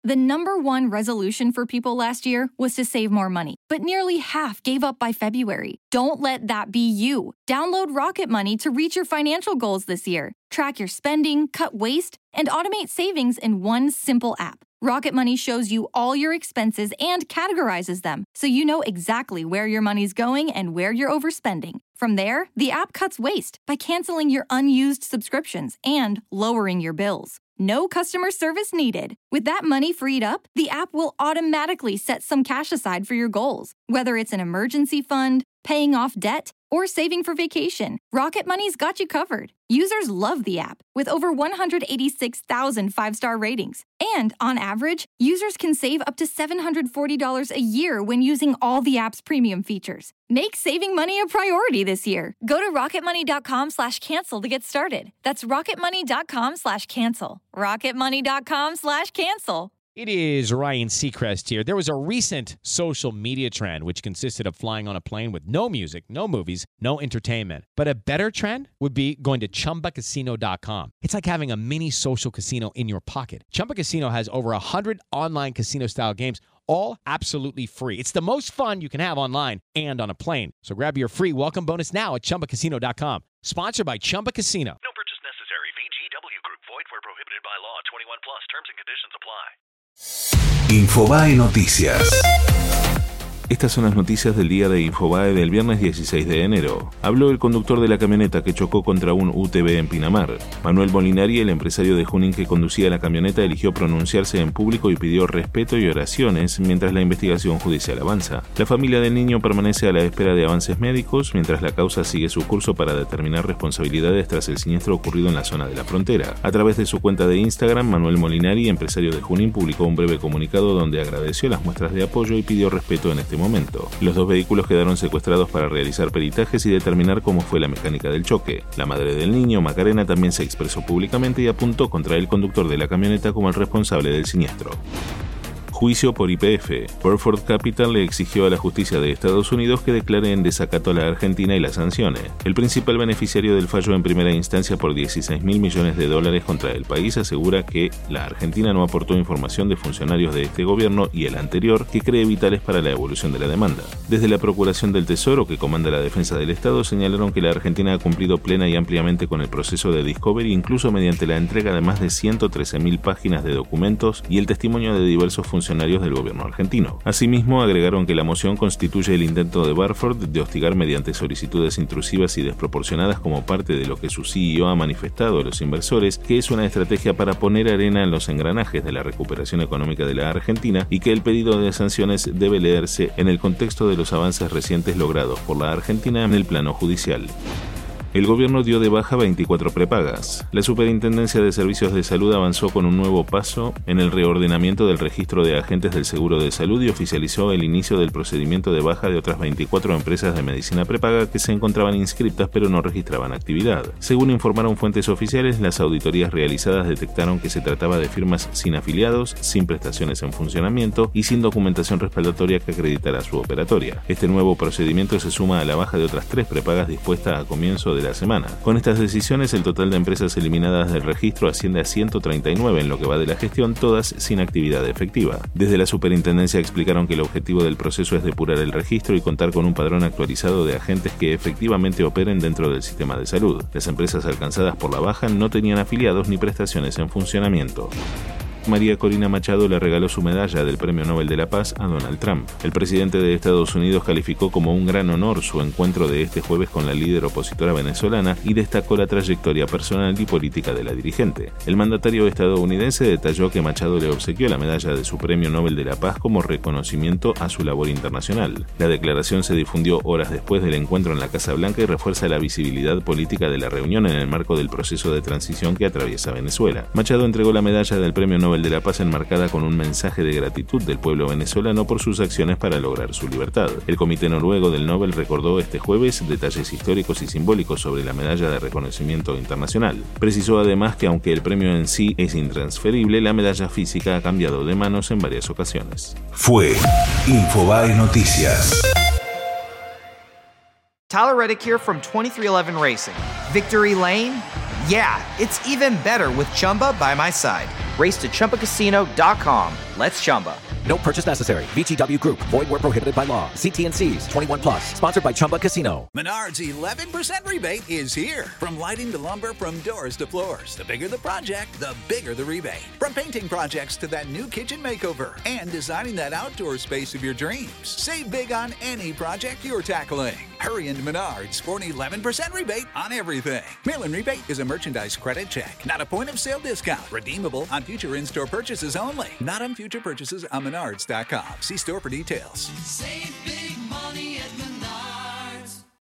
The number one resolution for people last year was to save more money, but nearly half gave up by February. Don't let that be you. Download Rocket Money to reach your financial goals this year. Track your spending, cut waste, and automate savings in one simple app. Rocket Money shows you all your expenses and categorizes them, so you know exactly where your money's going and where you're overspending. From there, the app cuts waste by canceling your unused subscriptions and lowering your bills. No customer service needed. With that money freed up, the app will automatically set some cash aside for your goals, whether it's an emergency fund, paying off debt, or saving for vacation. Rocket Money's got you covered. Users love the app, with over 186,000 five-star ratings. And on average, users can save up to $740 a year when using all the app's premium features. Make saving money a priority this year. Go to rocketmoney.com/cancel to get started. That's rocketmoney.com/cancel. rocketmoney.com/cancel. It is Ryan Seacrest here. There was a recent social media trend which consisted of flying on a plane with no music, no movies, no entertainment. But a better trend would be going to ChumbaCasino.com. It's like having a mini social casino in your pocket. Chumba Casino has over 100 online casino-style games, all absolutely free. It's the most fun you can have online and on a plane. So grab your free welcome bonus now at ChumbaCasino.com. Sponsored by Chumba Casino. No purchase necessary. VGW Group. Void where prohibited by law. 21 plus. Terms and conditions apply. Infobae Noticias. Estas son las noticias del día de Infobae del viernes 16 de enero. Habló el conductor de la camioneta que chocó contra un UTV en Pinamar. Manuel Molinari, el empresario de Junín que conducía la camioneta, eligió pronunciarse en público y pidió respeto y oraciones mientras la investigación judicial avanza. La familia del niño permanece a la espera de avances médicos mientras la causa sigue su curso para determinar responsabilidades tras el siniestro ocurrido en la zona de la frontera. A través de su cuenta de Instagram, Manuel Molinari, empresario de Junín, publicó un breve comunicado donde agradeció las muestras de apoyo y pidió respeto en este momento. Los dos vehículos quedaron secuestrados para realizar peritajes y determinar cómo fue la mecánica del choque. La madre del niño, Macarena, también se expresó públicamente y apuntó contra el conductor de la camioneta como el responsable del siniestro. Juicio por YPF. Burford Capital le exigió a la justicia de Estados Unidos que declare en desacato a la Argentina y la sancione. El principal beneficiario del fallo en primera instancia por $16.000 millones contra el país asegura que la Argentina no aportó información de funcionarios de este gobierno y el anterior que cree vitales para la evolución de la demanda. Desde la Procuración del Tesoro, que comanda la defensa del Estado, señalaron que la Argentina ha cumplido plena y ampliamente con el proceso de Discovery, incluso mediante la entrega de más de 113.000 páginas de documentos y el testimonio de diversos funcionarios del gobierno argentino. Asimismo, agregaron que la moción constituye el intento de Burford de hostigar mediante solicitudes intrusivas y desproporcionadas como parte de lo que su CEO ha manifestado a los inversores, que es una estrategia para poner arena en los engranajes de la recuperación económica de la Argentina y que el pedido de sanciones debe leerse en el contexto de los avances recientes logrados por la Argentina en el plano judicial. El gobierno dio de baja 24 prepagas. La Superintendencia de Servicios de Salud avanzó con un nuevo paso en el reordenamiento del registro de agentes del seguro de salud y oficializó el inicio del procedimiento de baja de otras 24 empresas de medicina prepaga que se encontraban inscriptas pero no registraban actividad. Según informaron fuentes oficiales, las auditorías realizadas detectaron que se trataba de firmas sin afiliados, sin prestaciones en funcionamiento y sin documentación respaldatoria que acreditara su operatoria. Este nuevo procedimiento se suma a la baja de otras 3 prepagas dispuesta a comienzo de la semana. Con estas decisiones, el total de empresas eliminadas del registro asciende a 139 en lo que va de la gestión, todas sin actividad efectiva. Desde la superintendencia explicaron que el objetivo del proceso es depurar el registro y contar con un padrón actualizado de agentes que efectivamente operen dentro del sistema de salud. Las empresas alcanzadas por la baja no tenían afiliados ni prestaciones en funcionamiento. María Corina Machado le regaló su medalla del Premio Nobel de la Paz a Donald Trump. El presidente de Estados Unidos calificó como un gran honor su encuentro de este jueves con la líder opositora venezolana y destacó la trayectoria personal y política de la dirigente. El mandatario estadounidense detalló que Machado le obsequió la medalla de su Premio Nobel de la Paz como reconocimiento a su labor internacional. La declaración se difundió horas después del encuentro en la Casa Blanca y refuerza la visibilidad política de la reunión en el marco del proceso de transición que atraviesa Venezuela. Machado entregó la medalla del Premio Nobel de la Paz enmarcada con un mensaje de gratitud del pueblo venezolano por sus acciones para lograr su libertad. El Comité Noruego del Nobel recordó este jueves detalles históricos y simbólicos sobre la medalla de reconocimiento internacional. Precisó además que aunque el premio en sí es intransferible, la medalla física ha cambiado de manos en varias ocasiones. Fue Infobae Noticias. Tyler Reddick here from 2311 Racing. Victory Lane? Yeah, it's even better with Chumba by my side. Race to ChumbaCasino.com. Let's Chumba. No purchase necessary. VGW Group. Void where prohibited by law. See T&Cs. 21 plus. Sponsored by Chumba Casino. Menards 11% rebate is here. From lighting to lumber, from doors to floors. The bigger the project, the bigger the rebate. From painting projects to that new kitchen makeover and designing that outdoor space of your dreams. Save big on any project you're tackling. Hurry into Menards for an 11% rebate on everything. Mail-in rebate is a merchandise credit check, not a point of sale discount. Redeemable on future in-store purchases only. Not on future purchases on Menards.com. See store for details. Save big